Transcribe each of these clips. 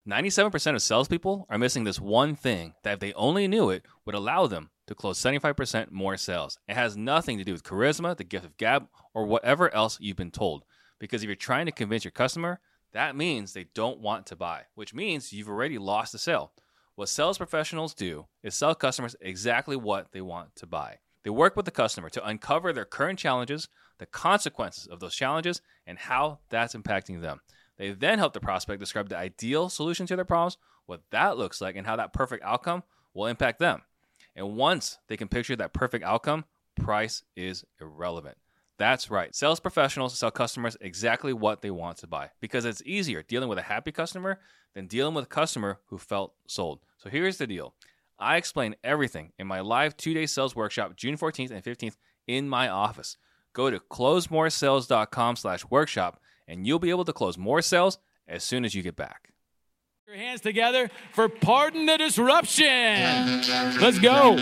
97% of salespeople are missing this one thing that if they only knew it would allow them to close 75% more sales. It has nothing to do with charisma, the gift of gab, or whatever else you've been told. Because if you're trying to convince your customer, that means they don't want to buy, which means you've already lost the sale. What sales professionals do is sell customers exactly what they want to buy. They work with the customer to uncover their current challenges, the consequences of those challenges, and how that's impacting them. They then help the prospect describe the ideal solution to their problems, what that looks like, and how that perfect outcome will impact them. And once they can picture that perfect outcome, price is irrelevant. That's right. Sales professionals sell customers exactly what they want to buy because it's easier dealing with a happy customer than dealing with a customer who felt sold. So here's the deal. I explain everything in my live 2-day sales workshop, June 14th and 15th in my office. Go to closemoresales.com/workshop and you'll be able to close more sales as soon as you get back. Your hands together for Pardon the Disruption. Let's go.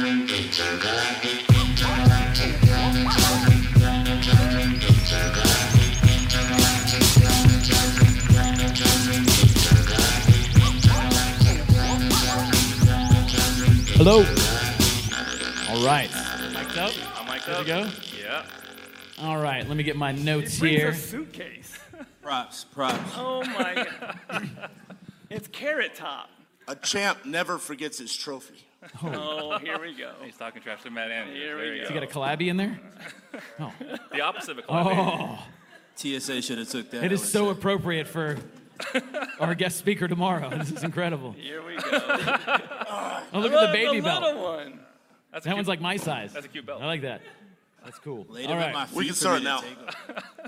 Hello. All right. Mic'd up? I'm mic'd Good up. to go? Yeah. All right, let me get my notes He brings here. a suitcase. Props. Oh my God. It's Carrot Top. A champ never forgets his trophy. Oh, here we go. He's talking trash to Matt Andrews. Here we There you go. You got a collabie in there? Oh. The opposite of a collab. Oh, TSA should have took that. it I is would so say. appropriate for our guest speaker tomorrow. This is incredible. Here we go. Oh, look at the baby the belt. little one. That's a That cute- one's like my size. That's a cute belt. I like that. That's cool. Laid All him at right. my feet We can for start me to now. take off.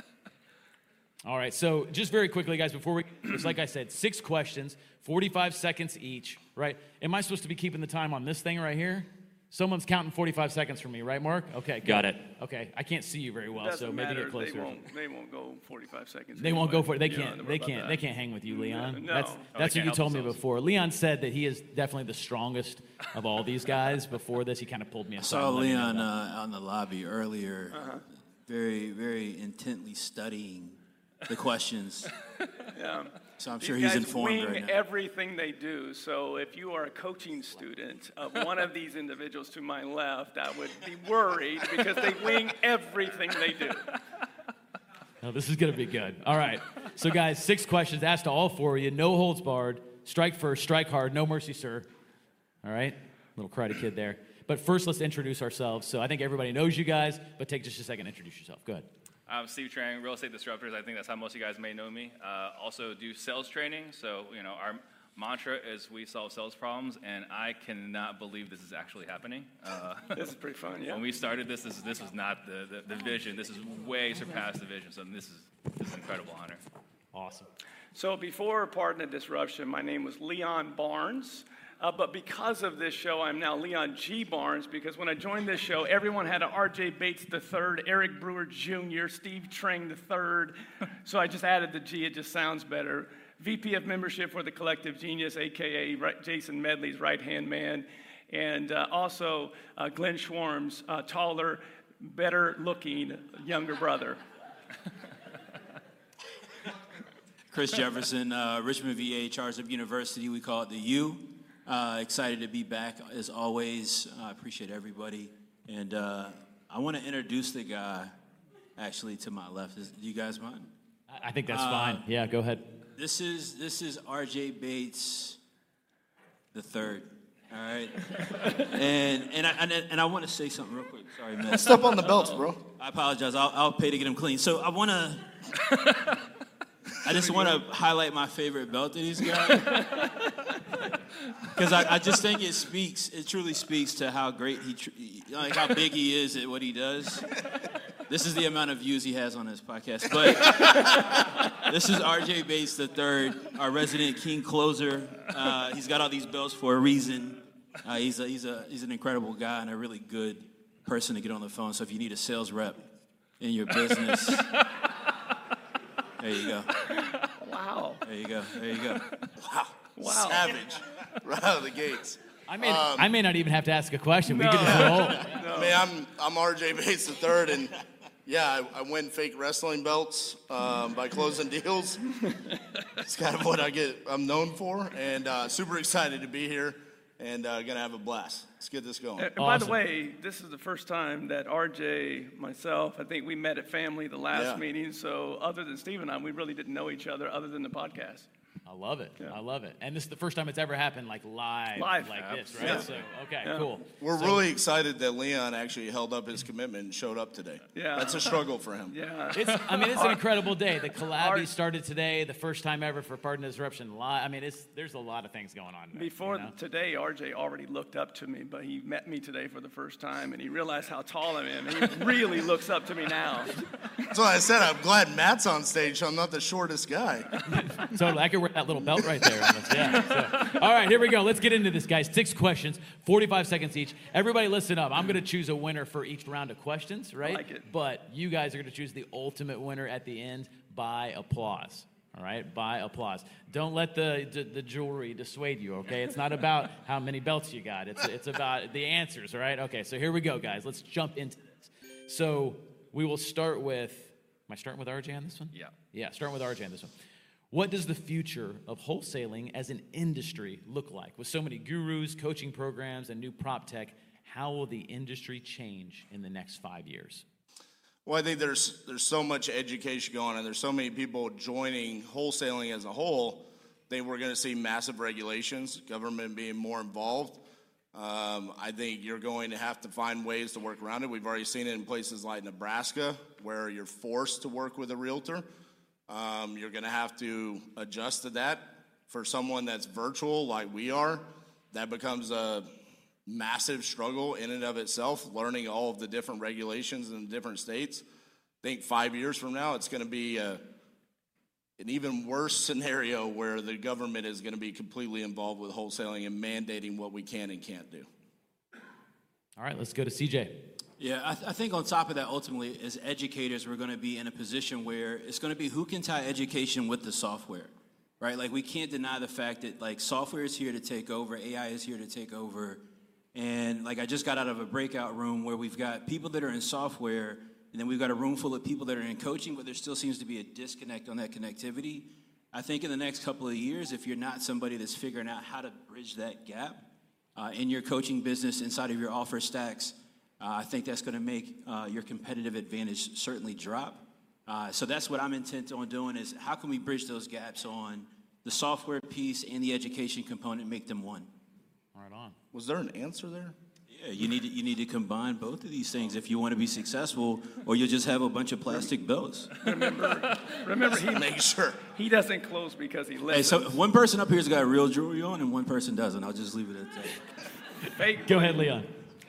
All right, so just very quickly, guys, before we, it's like I said, 6 questions, 45 seconds each, right? Am I supposed to be keeping the time on this thing right here? Someone's counting 45 seconds for me, right, Mark? Okay, good. Got it. Okay, I can't see you very well, Doesn't so maybe matter. get closer. They won't go 45 seconds. They won't go for it. They You don't can't. have to They worry can't. about They that. can't hang with you, Leon. No. That's Oh, they what can't you help told me themselves. before. Leon said that he is definitely the strongest of all these guys. Before this, he kind of pulled me I aside. saw and let me know Leon that. on the lobby earlier, very, very intently studying the questions. Yeah. So I'm sure These he's guys informed wing right now. everything they do. So if you are a coaching student of one of these individuals to my left, I would be worried because they wing everything they do. No, this is going to be good. All right. So, guys, 6 questions asked to all 4 of you. No holds barred. Strike first, strike hard. No mercy, sir. All right? Little Karate Kid there. But first, let's introduce ourselves. So I think everybody knows you guys, but take just a second to introduce yourself. Go ahead. I'm Steve Trang, Real Estate Disruptors. I think that's how most of you guys may know me. Also do sales training. So, our mantra is we solve sales problems, and I cannot believe this is actually happening. This is pretty fun, yeah. When we started this was not the vision. This is way surpassed the vision. So this is an incredible honor. Awesome. So before Pardon the Disruption, my name was Leon Barnes. But because of this show, I'm now Leon G. Barnes, because when I joined this show, everyone had an R.J. Bates III, Eric Brewer Jr., Steve Trang III. So I just added the G. It just sounds better. VP of Membership for the Collective Genius, a.k.a. Jason Medley's right-hand man. And also Glenn Schwarm's taller, better-looking younger brother. Chris Jefferson, Richmond, VA, Charles Up University. We call it the U. Excited to be back as always. I appreciate everybody. And I want to introduce the guy actually to my left. Do you guys mind? I think that's fine. Yeah, go ahead. This is R.J. Bates the third. All right, and I want to say something real quick. Sorry, man. Step on the belts, bro. I apologize. I'll pay to get him clean. So I just want to highlight my favorite belt that he's got. Because I just think it truly speaks to how great like how big he is at what he does. This is the amount of views he has on his podcast. But this is R.J. Bates III, our resident king closer. He's got all these belts for a reason. He's an incredible guy and a really good person to get on the phone. So if you need a sales rep in your business, there you go. Wow. There you go. Wow. Savage. Right out of the gates. I may not even have to ask a question. We could just roll. Man, I'm R.J. Bates III, and Yeah, I win fake wrestling belts by closing deals. It's kind of what I'm known for, and super excited to be here and gonna have a blast. Let's get this going. And by the way, this is the first time that RJ, myself, I think we met at family the last meeting. So other than Steve and I, we really didn't know each other other than the podcast. I love it. I love it. And this is the first time it's ever happened like live like this, right? Yeah. So, okay, cool. We're really excited that Leon actually held up his commitment and showed up today. Yeah. That's a struggle for him. Yeah. It's an incredible day. The collab started today, the first time ever for Pardon the Disruption live. I mean, there's a lot of things going on. Before today, RJ already looked up to me, but he met me today for the first time, and he realized how tall I am, and he really looks up to me now. That's why I said I'm glad Matt's on stage, so I'm not the shortest guy. Totally. I could wear that little belt right there. Yeah. So, all right, here we go. Let's get into this, guys. 6 questions, 45 seconds each. Everybody listen up. I'm going to choose a winner for each round of questions, right? I like it. But you guys are going to choose the ultimate winner at the end by applause. All right, by applause. Don't let the jewelry dissuade you, okay? It's not about how many belts you got. It's about the answers, all right? Okay, so here we go, guys. Let's jump into this. So we will start with, am I starting with RJ on this one? Yeah. Yeah, starting with RJ on this one. What does the future of wholesaling as an industry look like? With so many gurus, coaching programs, and new prop tech, how will the industry change in the next 5 years? Well, I think there's so much education going on, and there's so many people joining wholesaling as a whole. I think we're going to see massive regulations, government being more involved. I think you're going to have to find ways to work around it. We've already seen it in places like Nebraska, where you're forced to work with a realtor. You're going to have to adjust to that. For someone that's virtual like we are, that becomes a massive struggle in and of itself, learning all of the different regulations in different states. I think 5 years from now, it's going to be an even worse scenario where the government is going to be completely involved with wholesaling and mandating what we can and can't do. All right, let's go to CJ. Yeah, I think on top of that, ultimately, as educators, we're going to be in a position where it's going to be who can tie education with the software, right? Like, we can't deny the fact that, like, software is here to take over, AI is here to take over, and, like, I just got out of a breakout room where we've got people that are in software, and then we've got a room full of people that are in coaching, but there still seems to be a disconnect on that connectivity. I think in the next couple of years, if you're not somebody that's figuring out how to bridge that gap in your coaching business inside of your offer stacks, I think that's going to make your competitive advantage certainly drop. So that's what I'm intent on doing is how can we bridge those gaps on the software piece and the education component, make them one. Right on. Was there an answer there? Yeah, you need to combine both of these things if you want to be successful, or you'll just have a bunch of plastic belts. Remember, he doesn't close because he listens. Hey, so one person up here's got real jewelry on, and one person doesn't. I'll just leave it at that. Fake. Go ahead, Leon.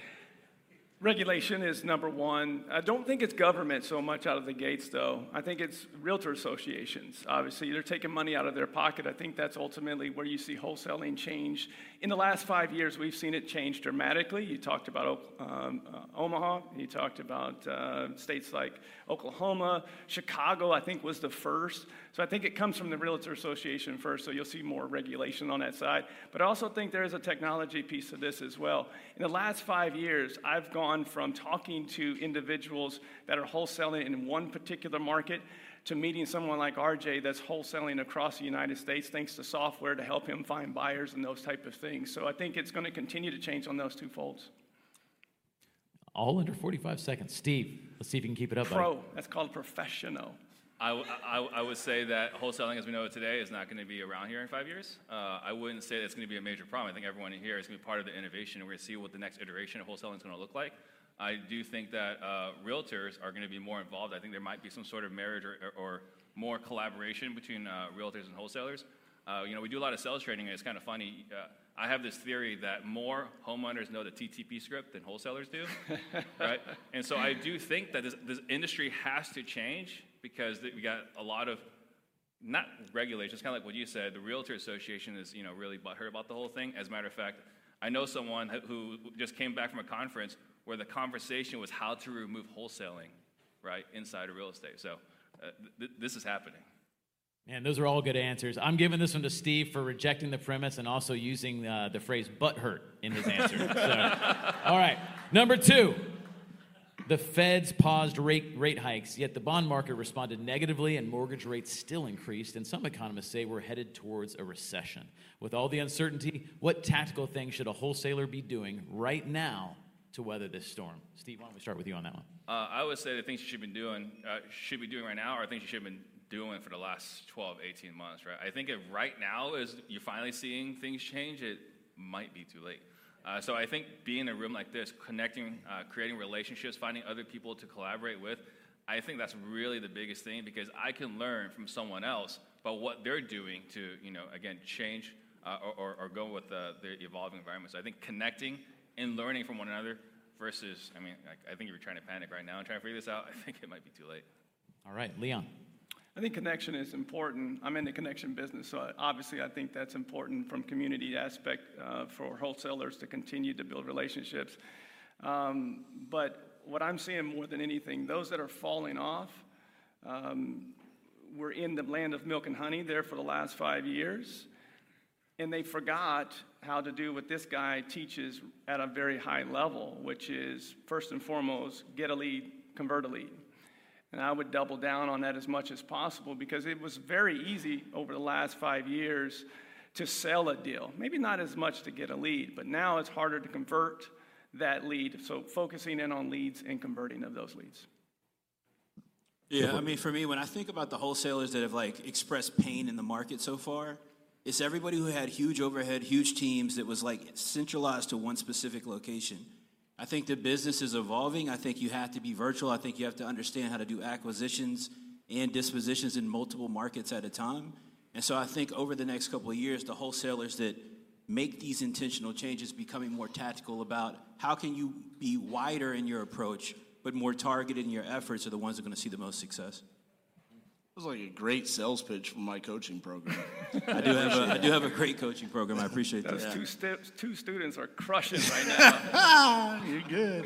Regulation is number one. I don't think it's government so much out of the gates, though. I think it's realtor associations. Obviously, they're taking money out of their pocket. I think that's ultimately where you see wholesaling change. In the last 5 years, we've seen it change dramatically. You talked about Omaha. You talked about states like Oklahoma. Chicago, I think, was the first. So I think it comes from the Realtor Association first, so you'll see more regulation on that side. But I also think there is a technology piece of this as well. In the last 5 years, I've gone from talking to individuals that are wholesaling in one particular market to meeting someone like RJ that's wholesaling across the United States thanks to software to help him find buyers and those type of things. So I think it's going to continue to change on those two folds. All under 45 seconds. Steve, let's see if you can keep it up. Pro, that's called professional. I would say that wholesaling as we know it today is not going to be around here in 5 years. I wouldn't say that's going to be a major problem. I think everyone in here is going to be part of the innovation, and we're going to see what the next iteration of wholesaling is going to look like. I do think that realtors are going to be more involved. I think there might be some sort of marriage or more collaboration between realtors and wholesalers. We do a lot of sales training, and it's kind of funny. I have this theory that more homeowners know the TTP script than wholesalers do, right? And so I do think that this industry has to change because we got a lot of, not regulations, kind of like what you said, the Realtor Association is really butthurt about the whole thing. As a matter of fact, I know someone who just came back from a conference where the conversation was how to remove wholesaling, right, inside of real estate. So this is happening. Man, those are all good answers. I'm giving this one to Steve for rejecting the premise and also using the phrase butthurt in his answer. So, all right, number 2. The Feds paused rate hikes, yet the bond market responded negatively and mortgage rates still increased, and some economists say we're headed towards a recession. With all the uncertainty, what tactical things should a wholesaler be doing right now to weather this storm? Steve, why don't we start with you on that one? I would say the things you should be doing right now are things you should have been doing for the last 12, 18 months, right? I think if right now is you're finally seeing things change, it might be too late. So I think being in a room like this, connecting, creating relationships, finding other people to collaborate with, I think that's really the biggest thing, because I can learn from someone else about what they're doing to, again, change or go with the evolving environment. So I think connecting and learning from one another versus, I think if you're trying to panic right now and trying to figure this out, I think it might be too late. All right, Leon. I think connection is important. I'm in the connection business, so obviously I think that's important from community aspect for wholesalers to continue to build relationships. But what I'm seeing more than anything, those that are falling off, were in the land of milk and honey there for the last 5 years, and they forgot how to do what this guy teaches at a very high level, which is, first and foremost, get a lead, convert a lead. And I would double down on that as much as possible, because it was very easy over the last 5 years to sell a deal. Maybe not as much to get a lead, but now it's harder to convert that lead. So focusing in on leads and converting of those leads. Yeah, for me, when I think about the wholesalers that have expressed pain in the market so far, it's everybody who had huge overhead, huge teams that was centralized to one specific location. I think the business is evolving. I think you have to be virtual. I think you have to understand how to do acquisitions and dispositions in multiple markets at a time. And so I think over the next couple of years, the wholesalers that make these intentional changes becoming more tactical about how can you be wider in your approach, but more targeted in your efforts are the ones that are going to see the most success. It was like a great sales pitch from my coaching program. I do have a great coaching program. I appreciate that. Those two students are crushing right now. You're good.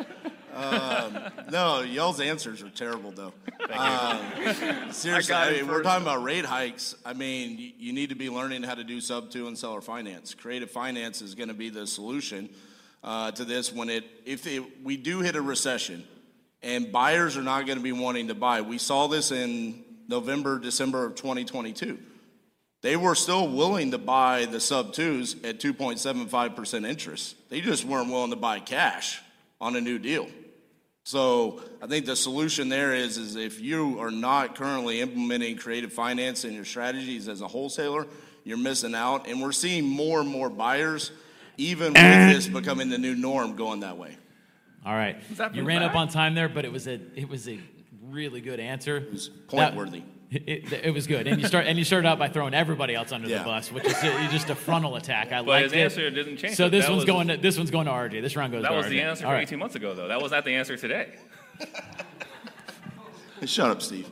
No, y'all's answers are terrible, though. Seriously, we're talking about rate hikes. You need to be learning how to do sub-2 and seller finance. Creative finance is going to be the solution to this if we do hit a recession and buyers are not going to be wanting to buy. We saw this in November, December of 2022. They were still willing to buy the sub-2s at 2.75% interest. They just weren't willing to buy cash on a new deal. So I think the solution there is if you are not currently implementing creative finance in your strategies as a wholesaler, you're missing out. And we're seeing more and more buyers, even with this becoming the new norm, going that way. All right. You ran up on time there, but it was a really good answer. It was point worthy. It was good, and you started out by throwing everybody else under the bus, which is just a frontal attack. But his answer didn't change. So this one's going to RJ. This round goes to RJ. That was the answer for 18 months ago, though. That was not the answer today. Hey, shut up, Steve.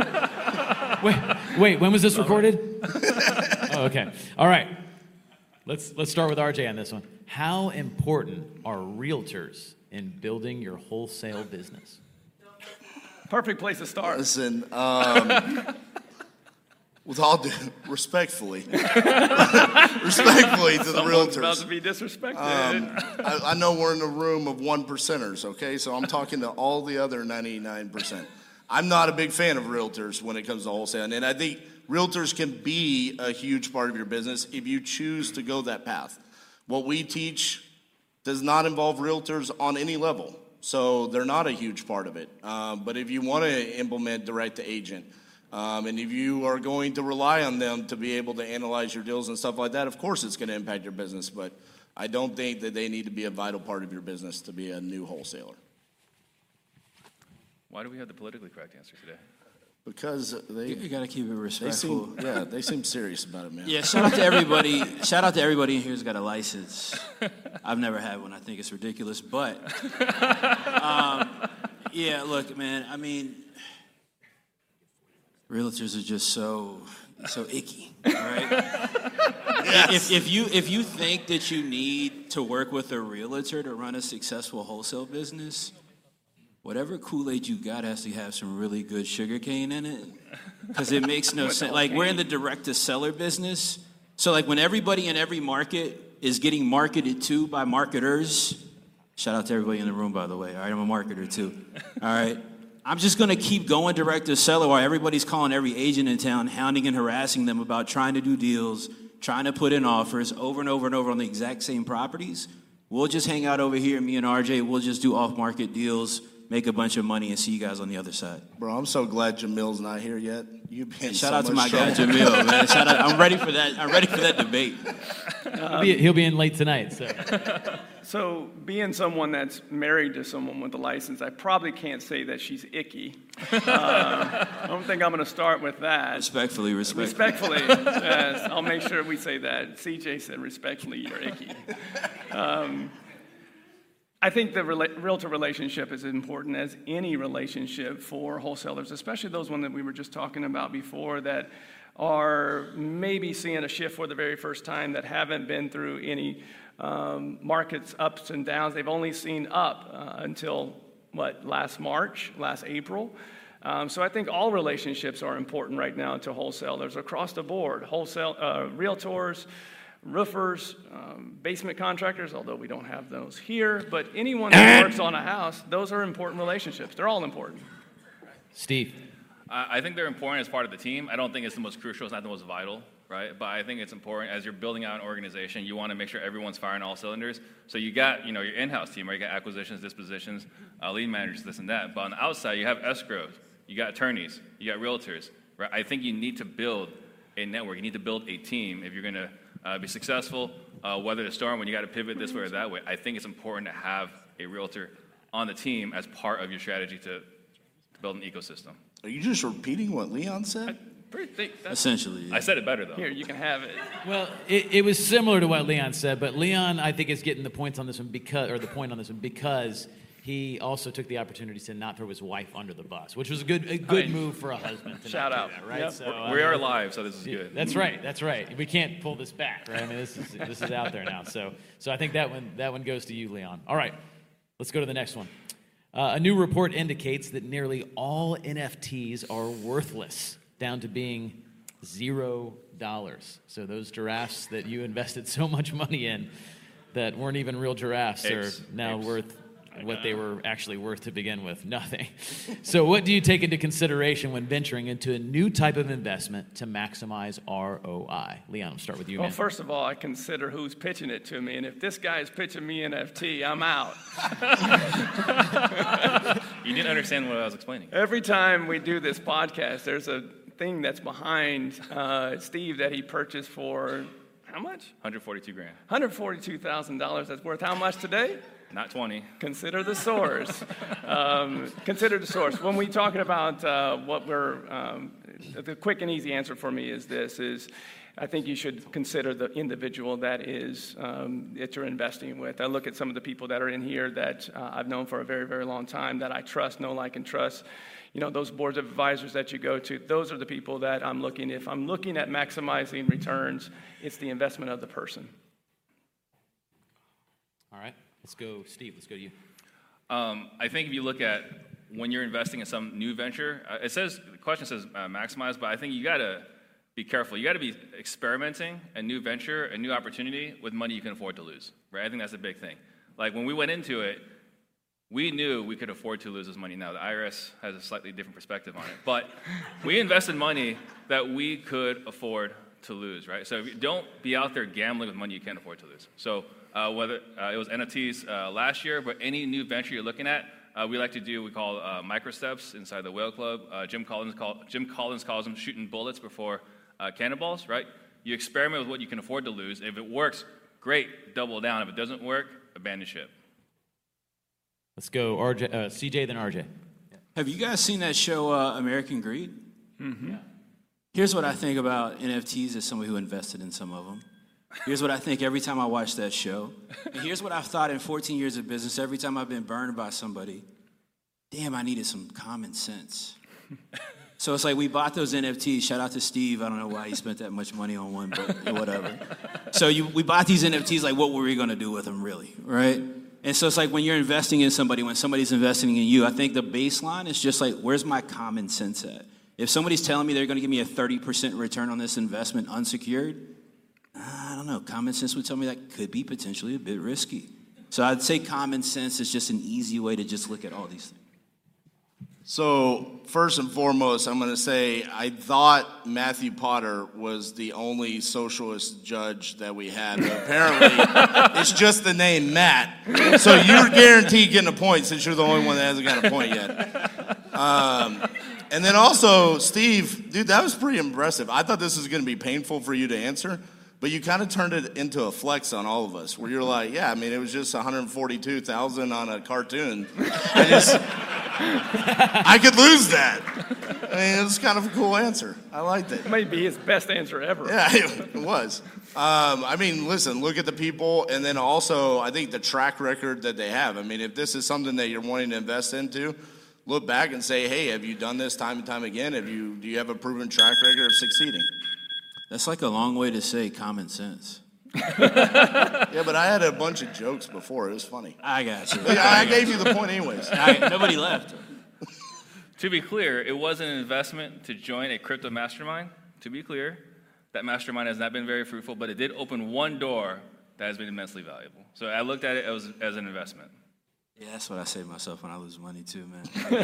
Wait. When was this recorded? Oh, okay. All right. Let's start with RJ on this one. How important are realtors in building your wholesale business? Perfect place to start. Listen, with all due respectfully to the realtors. About to be disrespected. I know we're in a room of 1%ers, okay? So I'm talking to all the other 99%. I'm not a big fan of realtors when it comes to wholesaling, and I think realtors can be a huge part of your business if you choose to go that path. What we teach does not involve realtors on any level. So they're not a huge part of it. But if you want to implement direct to agent, and if you are going to rely on them to be able to analyze your deals and stuff like that, of course it's going to impact your business. But I don't think that they need to be a vital part of your business to be a new wholesaler. Why do we have the politically correct answer today? Because you got to keep it respectful. They seem serious about it, man. Yeah, shout out to everybody. Shout out to everybody in here who's got a license. I've never had one. I think it's ridiculous, but yeah. Look, man. Realtors are just so icky, right? Yes. If you think that you need to work with a realtor to run a successful wholesale business, whatever Kool-Aid you got has to have some really good sugar cane in it, because it makes no sense. We're in the direct-to-seller business, so when everybody in every market is getting marketed to by marketers, Shout out to everybody in the room, by the way. All right, I'm a marketer too. All right. I'm just going to keep going direct to seller while everybody's calling every agent in town, hounding and harassing them about trying to do deals, trying to put in offers over and over and over on the exact same properties. We'll just hang out over here, me and RJ. We'll just do off-market deals, make a bunch of money, and see you guys on the other side. Bro, I'm so glad Jamil's not here yet. You've been Shout so out to much my guy trouble. Jamil, man. Shout out. I'm ready for that. I'm ready for that debate. He'll be in late tonight. So So, being someone that's married to someone with a license, I probably can't say that she's icky. I don't think I'm going to start with that. Respectfully. Respectfully, yes, I'll make sure we say that. CJ said, respectfully, you're icky. I think the realtor relationship is important as any relationship for wholesalers, especially those ones that we were just talking about before that are maybe seeing a shift for the very first time, that haven't been through any markets ups and downs. They've only seen up until, last April. So I think all relationships are important right now to wholesalers across the board. Realtors, roofers, basement contractors, although we don't have those here, but anyone that works on a house, those are important relationships. They're all important. Steve. I think they're important as part of the team. I don't think it's the most crucial. It's not the most vital, right? But I think it's important as you're building out an organization. You want to make sure everyone's firing all cylinders. So you got, your in-house team, right? You got acquisitions, dispositions, lead managers, this and that. But on the outside, you have escrows, you got attorneys, you got realtors, right? I think you need to build a network. You need to build a team if you're going to be successful, weather the storm, when you got to pivot this way or that way. I think it's important to have a realtor on the team as part of your strategy to build an ecosystem. Are you just repeating what Leon said? Essentially. I said it better, though. Here, you can have it. Well, it was similar to what Leon said, but Leon, I think, is getting the point on this one because he also took the opportunity to not throw his wife under the bus, which was a good move for a husband. To Shout not out. do that, right? Yep. So, We are live, so this is good. That's right. We can't pull this back, right? I mean, this is out there now. So I think that one goes to you, Leon. All right, let's go to the next one. A new report indicates that nearly all NFTs are worthless, down to being $0. So those giraffes that you invested so much money in that weren't even real giraffes are now worth what they were actually worth to begin with, nothing. So what do you take into consideration when venturing into a new type of investment to maximize ROI? Leon, I'll start with you, Well, man. first of all, I consider who's pitching it to me, and if this guy is pitching me NFT, I'm out. You didn't understand what I was explaining. Every time we do this podcast, there's a thing that's behind Steve that he purchased for how much? $142,000. $142,000. That's worth how much today? Not 20. Consider the source. Consider the source. When we're talking about what we're, the quick and easy answer for me is this, is I think you should consider the individual that you're investing with. I look at some of the people that are in here that I've known for a very, very long time that I trust, know, like, and trust. Those boards of advisors that you go to, those are the people that I'm looking, if I'm looking at maximizing returns, it's the investment of the person. All right, let's go, Steve, let's go to you. I think if you look at when you're investing in some new venture, the question says maximize, but I think you got to be careful. You got to be experimenting a new venture, a new opportunity with money you can afford to lose, right? I think that's a big thing. Like when we went into it, we knew we could afford to lose this money. Now, the IRS has a slightly different perspective on it, but we invested money that we could afford to lose, right? So don't be out there gambling with money you can't afford to lose. So whether it was NFTs last year, but any new venture you're looking at, we like to do, we call micro steps inside the Whale Club. Jim Collins calls them shooting bullets before cannonballs, right? You experiment with what you can afford to lose. If it works, great, double down. If it doesn't work, abandon ship. Let's go, CJ, then RJ. Have you guys seen that show, American Greed? Mm-hmm. Yeah. Here's what I think about NFTs as somebody who invested in some of them. Here's what I think every time I watch that show. And here's what I've thought in 14 years of business every time I've been burned by somebody. Damn, I needed some common sense. So it's like we bought those NFTs. Shout out to Steve. I don't know why he spent that much money on one, but whatever. So we bought these NFTs, like what were we going to do with them really, right? And so it's like when you're investing in somebody, when somebody's investing in you, I think the baseline is just like, where's my common sense at? If somebody's telling me they're going to give me a 30% return on this investment unsecured, I don't know. Common sense would tell me that could be potentially a bit risky. So I'd say common sense is just an easy way to just look at all these things. So first and foremost, I'm going to say I thought Matthew Potter was the only socialist judge that we had. But apparently, it's just the name Matt. So you're guaranteed getting a point since you're the only one that hasn't got a point yet. And then also, Steve, dude, that was pretty impressive. I thought this was going to be painful for you to answer, but you kind of turned it into a flex on all of us, where you're like, yeah, I mean, it was just 142,000 on a cartoon. I could lose that. I mean, it was kind of a cool answer. I liked it. It might be his best answer ever. Yeah, it was. I mean, listen, look at the people, and then also, I think the track record that they have. I mean, if this is something that you're wanting to invest into, look back and say, hey, have you done this time and time again? Do you have a proven track record of succeeding? That's like a long way to say common sense. Yeah, but I had a bunch of jokes before. It was funny. I got you. I gave you the point anyways. Nobody left. To be clear, it was an investment to join a crypto mastermind. To be clear, that mastermind has not been very fruitful, but it did open one door that has been immensely valuable. So I looked at it as an investment. Yeah, that's what I say to myself when I lose money too, man.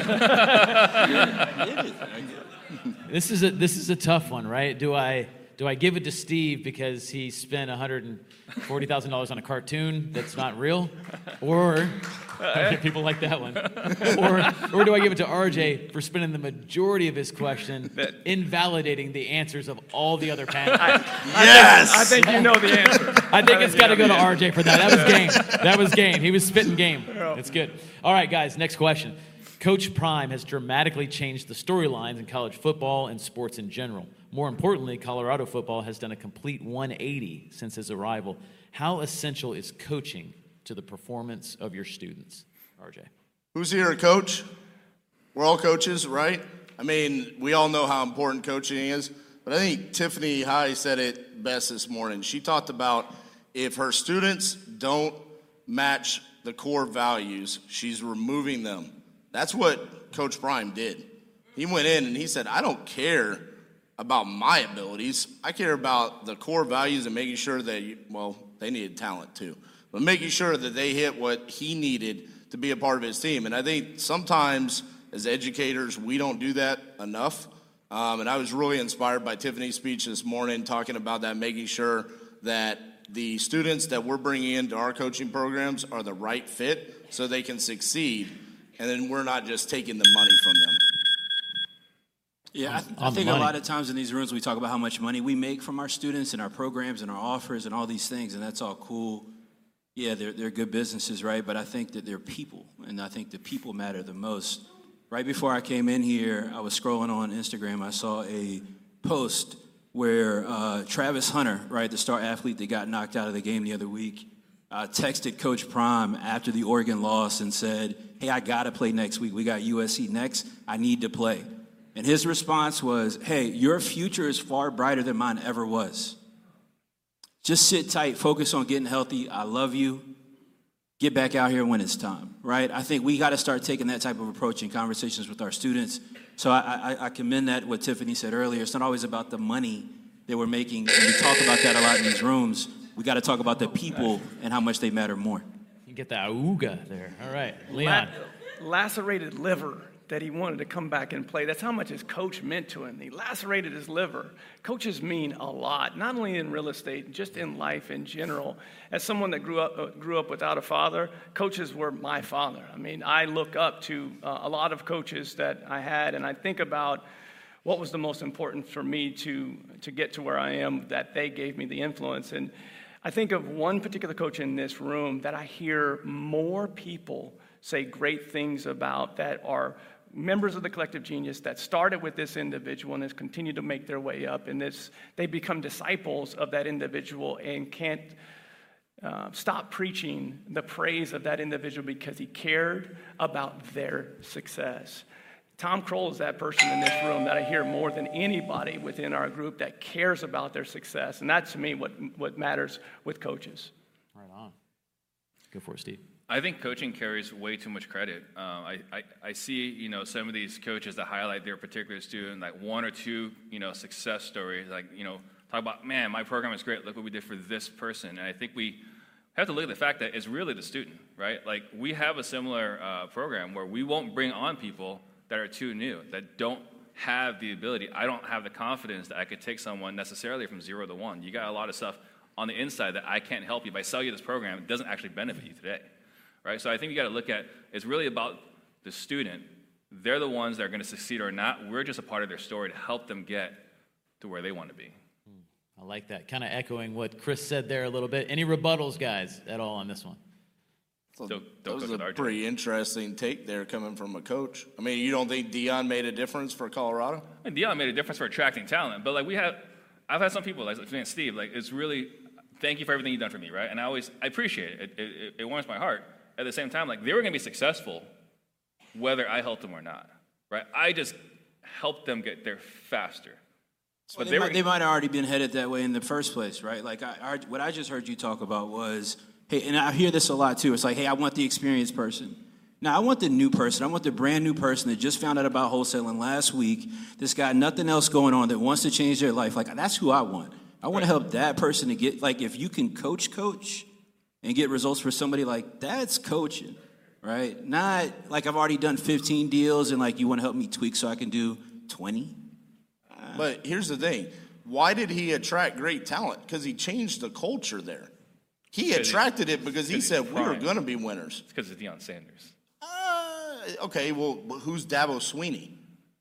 This is a tough one, right? Do I give it to Steve because he spent $140,000 on a cartoon that's not real, or people like that one, or do I give it to RJ for spending the majority of his question invalidating the answers of all the other panelists? Yes, I think you know the answer. I think it's got to go to RJ for that. That was game. He was spitting game. It's good. All right, guys. Next question. Coach Prime has dramatically changed the storylines in college football and sports in general. More importantly, Colorado football has done a complete 180 since his arrival. How essential is coaching to the performance of your students, RJ? Who's here a coach? We're all coaches, right? I mean, we all know how important coaching is, but I think Tiffany High said it best this morning. She talked about if her students don't match the core values, she's removing them. That's what Coach Prime did. He went in and he said, I don't care about my abilities. I care about the core values and making sure that, they needed talent too, but making sure that they hit what he needed to be a part of his team. And I think sometimes as educators, we don't do that enough. And I was really inspired by Tiffany's speech this morning, talking about that, making sure that the students that we're bringing into our coaching programs are the right fit so they can succeed. And then we're not just taking the money from them. Yeah, I think a lot of times in these rooms we talk about how much money we make from our students and our programs and our offers and all these things, and that's all cool. Yeah, they're good businesses, right? But I think that they're people, and I think the people matter the most. Right before I came in here, I was scrolling on Instagram. I saw a post where Travis Hunter, right, the star athlete that got knocked out of the game the other week, texted Coach Prime after the Oregon loss and said, hey, I got to play next week. We got USC next. I need to play. And his response was, hey, your future is far brighter than mine ever was. Just sit tight, focus on getting healthy. I love you. Get back out here when it's time, right? I think we got to start taking that type of approach in conversations with our students. So I commend that, what Tiffany said earlier. It's not always about the money that we're making. And we talk about that a lot in these rooms. We got to talk about the people and how much they matter more. You get the auga there. All right, Leon. Lacerated liver that he wanted to come back and play. That's how much his coach meant to him. He lacerated his liver. Coaches mean a lot, not only in real estate, just in life in general. As someone that grew up without a father, coaches were my father. I mean, I look up to a lot of coaches that I had, and I think about what was the most important for me to get to where I am, that they gave me the influence. And I think of one particular coach in this room that I hear more people say great things about, that are members of the collective genius that started with this individual and has continued to make their way up in this. They become disciples of that individual and can't stop preaching the praise of that individual because he cared about their success. Tom Kroll is that person in this room that I hear more than anybody within our group that cares about their success. And that's, to me, what matters with coaches. Right on. Go for it, Steve. I think coaching carries way too much credit. I see, some of these coaches that highlight their particular student, like one or two, success stories, like, talk about, man, my program is great. Look what we did for this person. And I think we have to look at the fact that it's really the student, right? Like, we have a similar program where we won't bring on people that are too new, that don't have the ability. I don't have the confidence that I could take someone necessarily from 0 to 1. You got a lot of stuff on the inside that I can't help you. If I sell you this program, it doesn't actually benefit you today, right? So I think you got to look at, it's really about the student. They're the ones that are going to succeed or not. We're just a part of their story to help them get to where they want to be. I like that. Kind of echoing what Chris said there a little bit. Any rebuttals, guys, at all on this one? So Don't that was coach a with RJ. pretty interesting take there coming from a coach. I mean, you don't think Deion made a difference for Colorado? I mean, Deion made a difference for attracting talent, but like I've had some people like Steve, like it's really, thank you for everything you've done for me, right? And I appreciate it. It warms my heart. At the same time, like they were going to be successful whether I helped them or not, right? I just helped them get there faster. But they might have already been headed that way in the first place, right? Like what I just heard you talk about was, hey, and I hear this a lot too. It's like, hey, I want the experienced person. Now, I want the new person. I want the brand new person that just found out about wholesaling last week, that's got nothing else going on, that wants to change their life. Like, that's who I want. I want to help that person to get, like, if you can coach and get results for somebody, like, that's coaching, right? Not like I've already done 15 deals and, like, you want to help me tweak so I can do 20. But here's the thing. Why did he attract great talent? Because he changed the culture there. He attracted it because he said we were going to be winners. It's because of Deion Sanders. Okay, well, who's Dabo Swinney?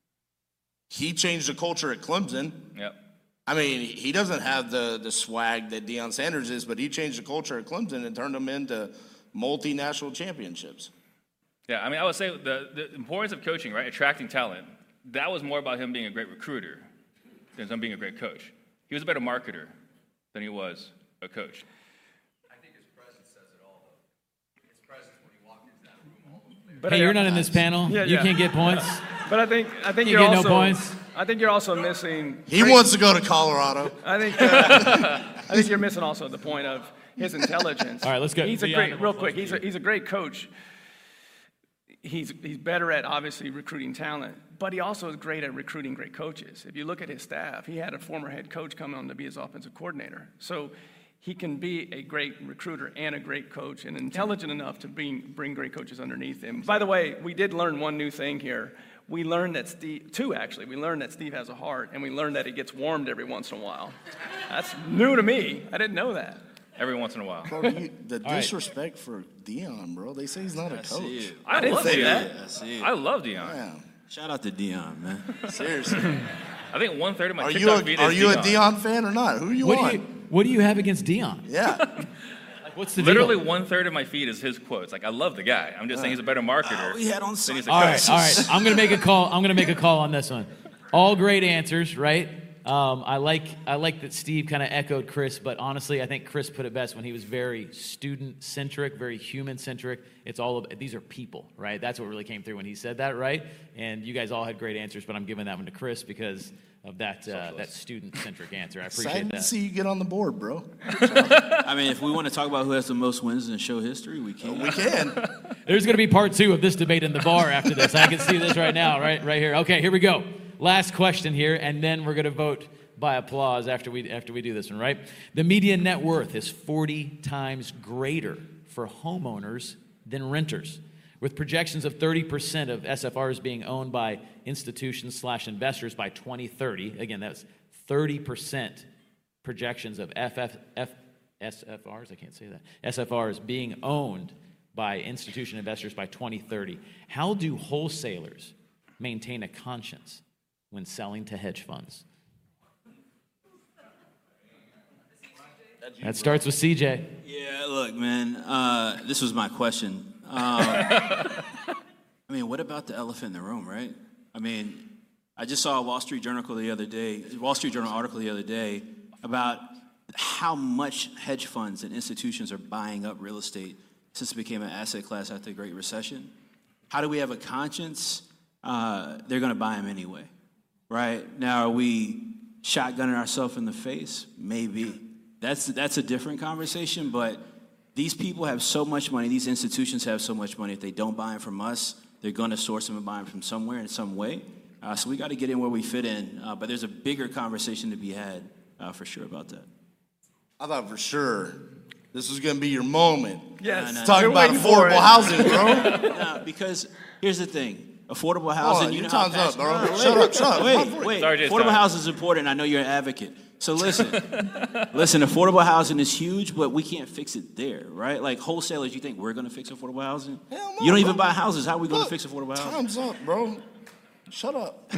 He changed the culture at Clemson. Yep. I mean, he doesn't have the swag that Deion Sanders is, but he changed the culture at Clemson and turned them into multinational championships. Yeah, I mean, I would say the importance of coaching, right, attracting talent, that was more about him being a great recruiter than him being a great coach. He was a better marketer than he was a coach. I think his presence says it all, though. His presence when he walked into that room, all the players. But Hey, you're not in this panel. You can't get points. But I think You you're get also no points. I think you're also missing. He wants to go to Colorado. I think you're missing also the point of his intelligence. All right, let's go. He's a Beyond great, the real most quick. most He's a great coach. He's better at obviously recruiting talent, but he also is great at recruiting great coaches. If you look at his staff, he had a former head coach come on to be his offensive coordinator. So he can be a great recruiter and a great coach and intelligent enough to bring great coaches underneath him. By the way, we did learn one new thing here. We learned that we learned that Steve has a heart, and we learned that he gets warmed every once in a while. That's new to me. I didn't know that. Every once in a while. Bro, the disrespect for Deion, bro. They say he's not a coach. I didn't love say Deion. that. I see it. I love Deion. Yeah, Shout out to Deion, man. seriously. I think 1/3 of my Are TikTok feed is you a Deion. Deion fan or not? Who are you on? What do you have against Dion? Yeah. Like, what's the Literally deal? 1/3 of my feed is his quotes. Like, I love the guy. I'm just saying he's a better marketer. We had on than he's a All coach. right. I'm gonna make a call. I'm gonna make a call on this one. All great answers, right? I like that Steve kind of echoed Chris, but honestly, I think Chris put it best when he was very student-centric, very human-centric. It's all of these are people, right? That's what really came through when he said that, right? And you guys all had great answers, but I'm giving that one to Chris because of that student-centric answer. I appreciate Excited to that. see you get on the board, bro. I mean, if we want to talk about who has the most wins in show history, we can. We can. There's going to be part 2 of this debate in the bar after this. I can see this right now, right here. Okay, here we go. Last question here, and then we're going to vote by applause after we do this one, right? The median net worth is 40 times greater for homeowners than renters, with projections of 30% of SFRs being owned by institutions/investors by 2030. Again, that's 30% projections of SFRs, I can't say that, SFRs being owned by institution investors by 2030. How do wholesalers maintain a conscience when selling to hedge funds? That starts with CJ. Yeah, look, man, this was my question. I mean, what about the elephant in the room, right? I mean, I just saw a Wall Street Journal article the other day about how much hedge funds and institutions are buying up real estate since it became an asset class after the Great Recession. How do we have a conscience? They're going to buy them anyway, right? Now, are we shotgunning ourselves in the face? Maybe. That's a different conversation, but these people have so much money, these institutions have so much money, if they don't buy them from us, they're going to source them and buy them from somewhere in some way. So we got to get in where we fit in, but there's a bigger conversation to be had for sure about that. I thought for sure This is going to be your moment. Yes. No, Talking You're about waiting for affordable it. housing, bro. No, because here's the thing. Affordable housing, on, you your know how time's up, passionate- bro. No, Shut up. Wait. Sorry, Jay's Affordable time. housing is important. I know you're an advocate. So listen, affordable housing is huge, but we can't fix it there, right? Like wholesalers, you think we're going to fix affordable housing? Hell no, You don't even bro. buy houses. How are we going to Look, fix affordable housing? Time's up, bro. Shut up.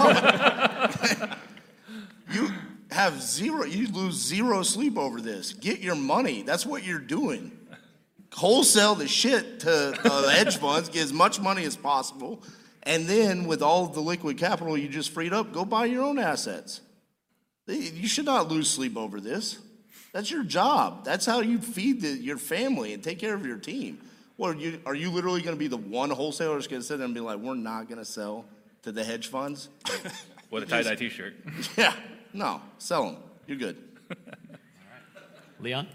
You have zero. You lose zero sleep over this. Get your money. That's what you're doing. Wholesale the shit to the hedge funds, get as much money as possible, and then with all of the liquid capital you just freed up, go buy your own assets. You should not lose sleep over this. That's your job. That's how you feed your family and take care of your team. What are you literally going to be the one wholesaler that's going to sit there and be like, we're not going to sell to the hedge funds? With a tie-dye T-shirt. Yeah, no, sell them. You're good. Leon?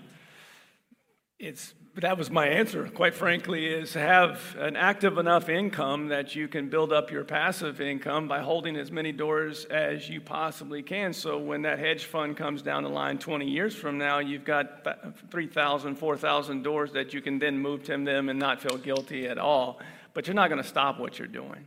That was my answer, quite frankly, is have an active enough income that you can build up your passive income by holding as many doors as you possibly can. So when that hedge fund comes down the line 20 years from now, you've got 3,000, 4,000 doors that you can then move to them and not feel guilty at all. But you're not going to stop what you're doing.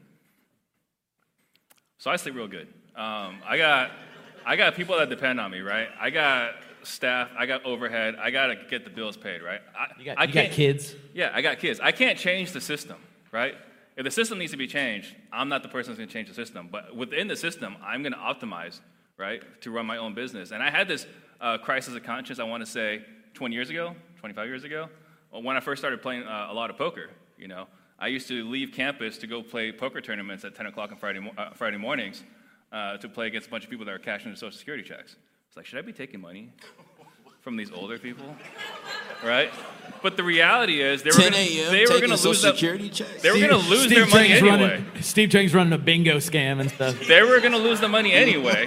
So I sleep real good. I got people that depend on me, right? I got staff, I got overhead, I got to get the bills paid, right? You I got can't- kids? Yeah, I got kids. I can't change the system, right? If the system needs to be changed, I'm not the person who's going to change the system. But within the system, I'm going to optimize, right, to run my own business. And I had this crisis of conscience, I want to say, 20 years ago, 25 years ago, when I first started playing a lot of poker, you know. I used to leave campus to go play poker tournaments at 10 o'clock on Friday mornings to play against a bunch of people that were cashing their Social Security checks. It's like, should I be taking money from these older people, right? But the reality is, they were 10 going a.m. to taking lose Social that. Security checks. They were going to lose their money Chang's anyway. Steve Chang's running a bingo scam and stuff. They were going to lose the money anyway.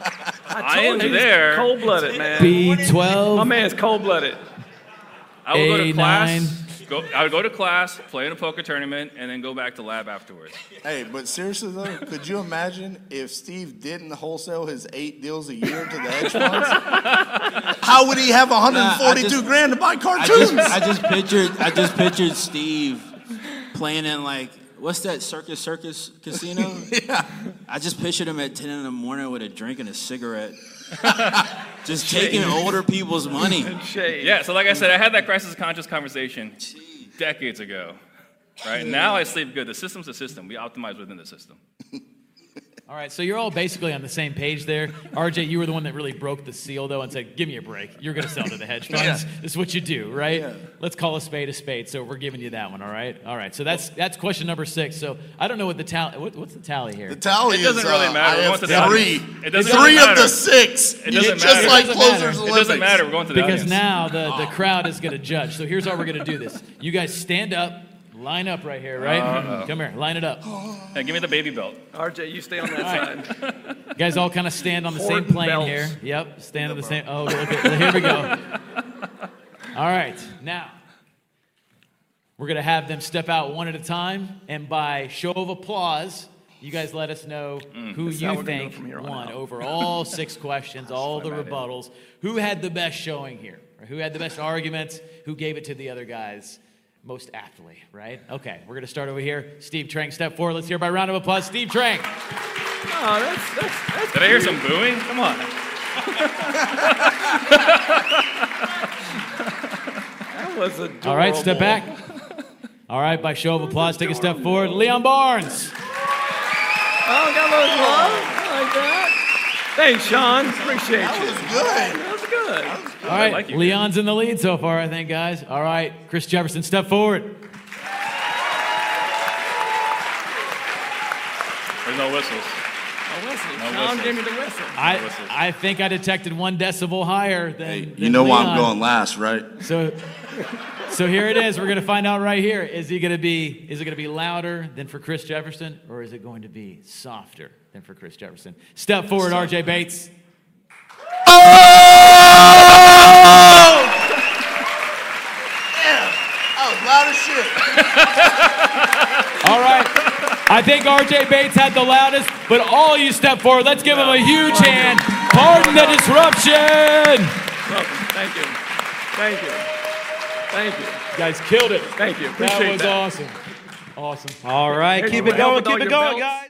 I am He's there. cold-blooded, man. B12. My man's cold-blooded. I would go to A9. class. I would go to class, play in a poker tournament, and then go back to lab afterwards. Hey, but seriously though, could you imagine if Steve didn't wholesale his 8 deals a year to the hedge funds? How would he have 142 grand to buy cartoons? I just pictured Steve playing in like, what's that Circus casino? Yeah. I just pictured him at 10 in the morning with a drink and a cigarette. Just taking older people's money. Shade. Yeah, so like I said, I had that crisis of conscious conversation decades ago. Right? Now I sleep good. The system's a system. We optimize within the system. All right, so you're all basically on the same page there. RJ, you were the one that really broke the seal, though, and said, give me a break. You're going to sell to the hedge funds. This is what you do, right? Yeah. Let's call a spade, so we're giving you that one, all right? All right, so that's question number 6. So I don't know what the tally, what's the tally here? The tally It doesn't is, really matter. I We're have going to the three. audience. It doesn't Three matter. of the 6. It doesn't Just matter. like It doesn't Closers matter. It Olympics. doesn't matter. We're going to the Because audience. now the crowd is going to judge. So here's how we're going to do this. You guys stand up, line up right here, right? Come here, line it up. Hey, give me the baby belt. RJ, you stay on that side. You guys all kind of stand on the same Horton plane belts. here. Yep, stand on the same. Oh, okay, here we go. All right, now we're gonna have them step out one at a time, and by show of applause, you guys let us know who This is how you we're gonna go think from here on won out. over all 6 questions, all the rebuttals. Who had the best showing here? Or who had the best arguments? Who gave it to the other guys most aptly? Right? Okay, we're gonna start over here. Steve Trank, step forward. Let's hear by round of applause. Steve Trank. Oh, that's Did I hear some booing? Come on. that was adorable. All right, step back. All right, by show of applause, take a step forward. Leon Barnes. Oh, got a little love. I like that. Thanks, Sean. Appreciate That you. was good. That was good. All right, like you. Leon's in the lead so far, I think, guys. All right, Chris Jefferson, step forward. There's no whistles. A whistle. No Sean whistles. gave me the whistle. I think I detected 1 decibel higher than You know why Leon. I'm going last, right? So here it is. We're going to find out right here. Is it going to be louder than for Chris Jefferson, or is it going to be softer than for Chris Jefferson? Step forward, RJ Bates. That was loud as shit. All right. I think RJ Bates had the loudest, but all you step forward. Let's give him a huge hand. Pardon the disruption. Welcome. Thank you. Thank you. Thank you. You guys killed it. Thank you. That Appreciate was that. awesome. Awesome. All right, Hey, keep you it help going, with all keep it your going, belts? guys.